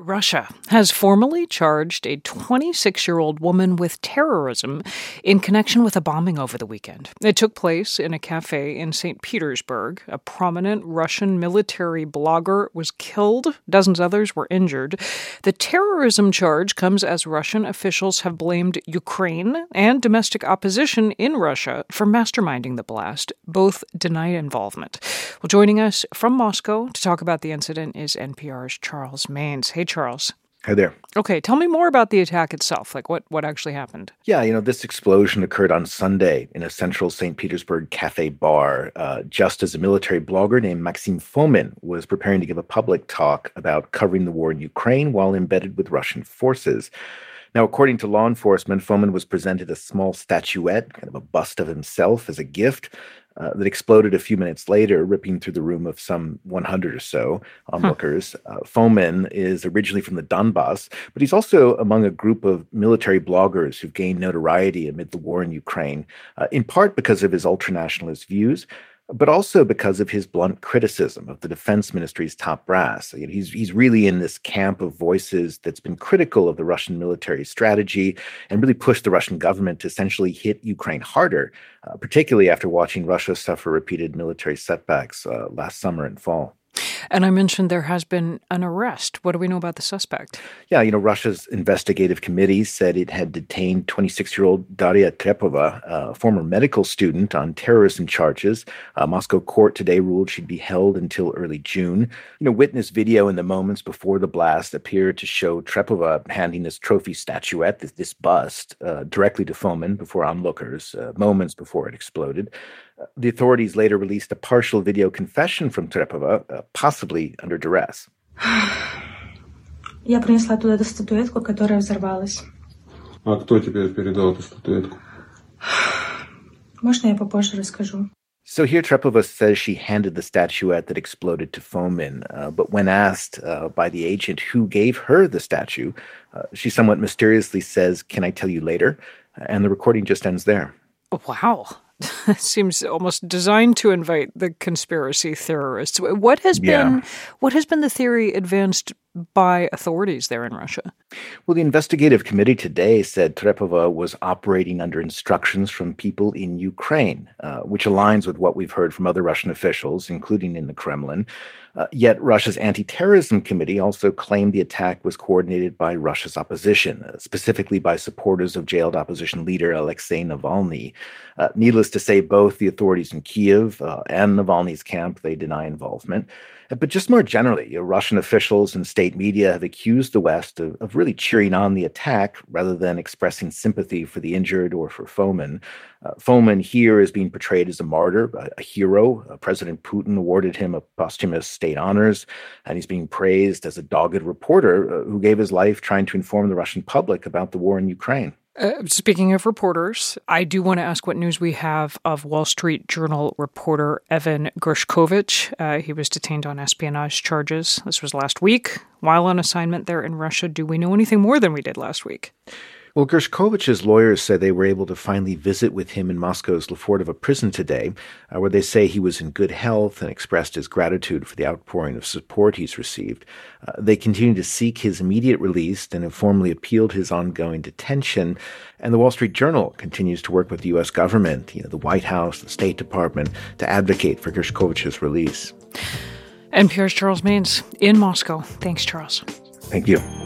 Russia has formally charged a 26-year-old woman with terrorism in connection with a bombing over the weekend. It took place in a cafe in St. Petersburg. A prominent Russian military blogger was killed. Dozens others were injured. The terrorism charge comes as Russian officials have blamed Ukraine and domestic opposition in Russia for masterminding the blast. Both deny involvement. Well, joining us from Moscow to talk about the incident is NPR's Charles Maynes. Hey, Charles. Hi there. Okay, tell me more about the attack itself. Like, what actually happened? Yeah, this explosion occurred on Sunday in a central St. Petersburg cafe bar, just as a military blogger named Maxim Fomin was preparing to give a public talk about covering the war in Ukraine while embedded with Russian forces. Now, according to law enforcement, Fomin was presented a small statuette, kind of a bust of himself, as a gift that exploded a few minutes later, ripping through the room of some 100 or so onlookers. Fomin is originally from the Donbass, but he's also among a group of military bloggers who've gained notoriety amid the war in Ukraine, in part because of his ultranationalist views, but also because of his blunt criticism of the defense ministry's top brass. He's really in this camp of voices that's been critical of the Russian military strategy and really pushed the Russian government to essentially hit Ukraine harder, particularly after watching Russia suffer repeated military setbacks last summer and fall. And I mentioned there has been an arrest. What do we know about the suspect? Yeah, Russia's investigative committee said it had detained 26-year-old Daria Trepova, a former medical student, on terrorism charges. A Moscow court today ruled she'd be held until early June. Witness video in the moments before the blast appeared to show Trepova handing this trophy statuette, this bust, directly to Fomin before onlookers, moments before it exploded. The authorities later released a partial video confession from Trepova, possibly under duress. Я принесла туда эту статуэтку, которая взорвалась. А кто тебе передал эту статуэтку? Можно я попозже расскажу? So here Trepova says she handed the statuette that exploded to Fomin, but when asked by the agent who gave her the statue, she somewhat mysteriously says, "Can I tell you later?" And the recording just ends there. Wow. Seems almost designed to invite the conspiracy theorists. What has been the theory advanced by authorities there in Russia? Well, the investigative committee today said Trepova was operating under instructions from people in Ukraine, which aligns with what we've heard from other Russian officials, including in the Kremlin. Yet Russia's anti-terrorism committee also claimed the attack was coordinated by Russia's opposition, specifically by supporters of jailed opposition leader Alexei Navalny. Needless to say, both the authorities in Kyiv and Navalny's camp, they deny involvement. But just more generally, Russian officials and state media have accused the West of really cheering on the attack rather than expressing sympathy for the injured or for Fomin. Fomin here is being portrayed as a martyr, a hero. President Putin awarded him a posthumous state honors, and he's being praised as a dogged reporter who gave his life trying to inform the Russian public about the war in Ukraine. Speaking of reporters, I do want to ask what news we have of Wall Street Journal reporter Evan Gershkovich. He was detained on espionage charges. This was last week. While on assignment there in Russia, do we know anything more than we did last week? Well, Gershkovich's lawyers said they were able to finally visit with him in Moscow's Lefortovo prison today, where they say he was in good health and expressed his gratitude for the outpouring of support he's received. They continue to seek his immediate release and have formally appealed his ongoing detention. And the Wall Street Journal continues to work with the U.S. government, the White House, the State Department, to advocate for Gershkovich's release. NPR's Charles Maynes in Moscow. Thanks, Charles. Thank you.